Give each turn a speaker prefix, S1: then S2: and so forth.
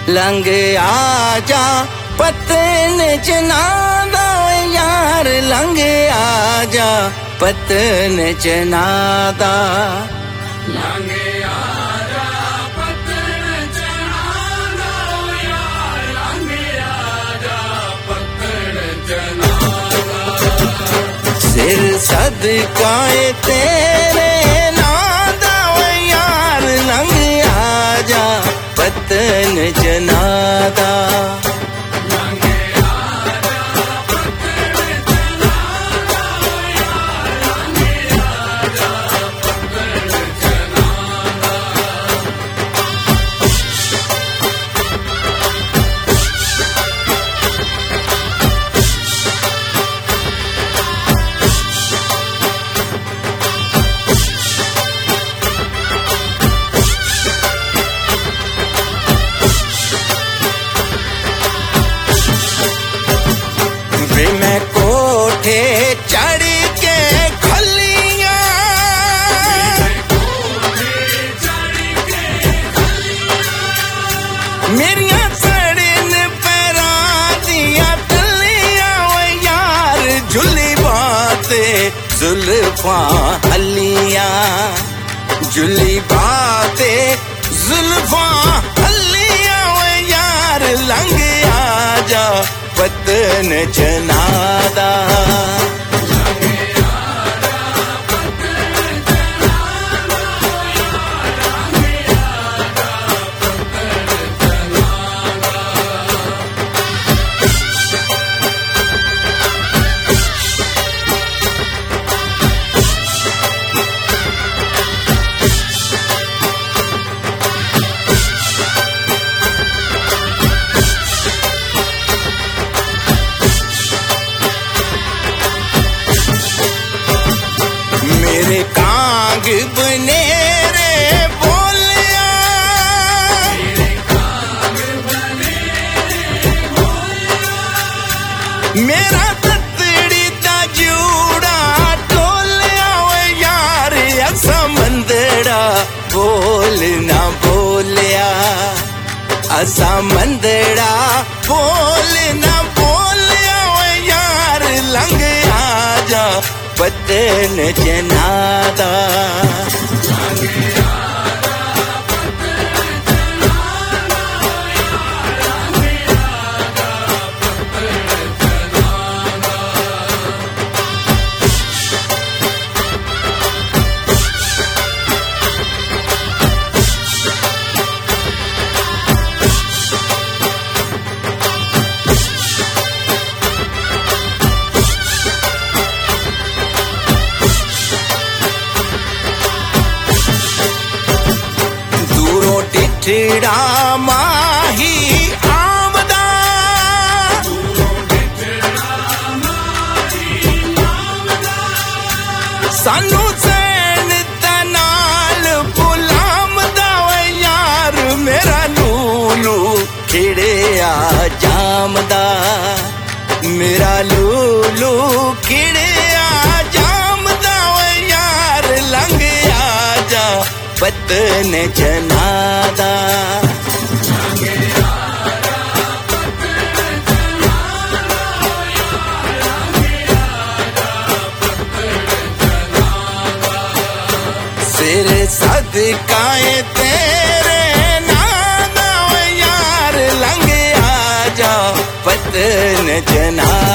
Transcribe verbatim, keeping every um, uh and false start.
S1: लंघ आजा पतन चनादा यार, लंघ आजा पतन चनादा,
S2: लंघ आजा पतन चनादा यार, लंघ आजा पतन चनादा।
S1: सिर सदकाए तेरे नादा यार, लंघ आजा पतन चनादा,
S2: लंघ आजा पतन चनादा यार, लंघ आजा पतन चनादा।
S1: वे मैं कोठे चढ़ के खलियां, मेरिया सड़न पैरा दिया टलियां यार, झुली बाते जुल्फां हलियां, झुली बाते जुल्फां हलियां यार, लंघ आजा पतन चनादा, मेरे कांग बनेरे बोलिया, मेरा ततड़ी दा जूड़ा टोलिया यार, ऐसा मंदड़ा बोल ना बोलिया, ऐसा मंदड़ा बोल ना बोलिया यार, लंघ आजा पतन चनादा, टिठड़ा माही आमदा, सानू सैन तनाल पुलामदा यार, मेरा लूलू खिड़िया जामदा, मेरा लूलू खिड़िया जामदा यार, लंघ आजा पतन चनादा, सिर सदकाए तेरे नादा यार, लंघ आजा पतन चनादा।